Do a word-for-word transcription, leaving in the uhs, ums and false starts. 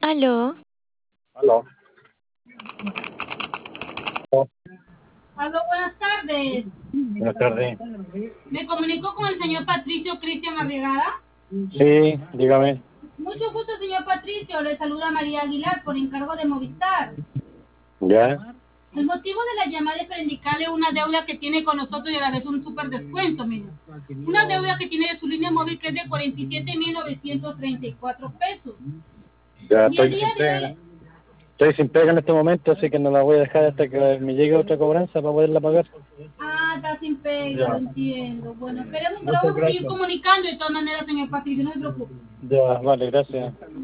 Aló, Aló. Aló, buenas tardes. Buenas tardes. Me comunico con el señor Patricio Cristian Arriagada. Sí, dígame. Mucho gusto, señor Patricio. Le saluda María Aguilar por encargo de Movistar. ¿Ya? El motivo de la llamada es para indicarle una deuda que tiene con nosotros y a la vez un súper descuento, mire. Una deuda que tiene de su línea móvil que es de cuarenta y siete mil novecientos treinta y cuatro pesos. Ya Y el estoy día sin de pega. hoy... Estoy sin pega en este momento, así que no la voy a dejar hasta que me llegue otra cobranza para poderla pagar. Ah, está sin pega, lo Ya. entiendo. Bueno, esperemos que Muchas vamos a seguir gracias. comunicando de todas maneras, señor Patricio, no se preocupe. Ya, vale, gracias.